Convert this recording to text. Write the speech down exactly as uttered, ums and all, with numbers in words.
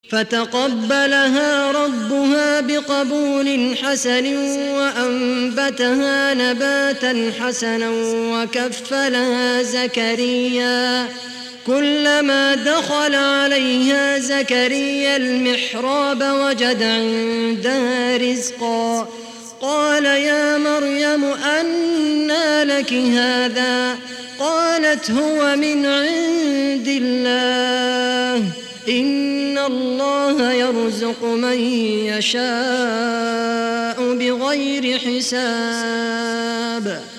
فتقبلها ربها بقبول حسن وأنبتها نباتا حسنا وكفلها زكريا كلما دخل عليها زكريا المحراب وجد عندها رزقا قال يا مريم أنى لك هذا قالت هو من عند الله إن الله يرزق من يشاء بغير حساب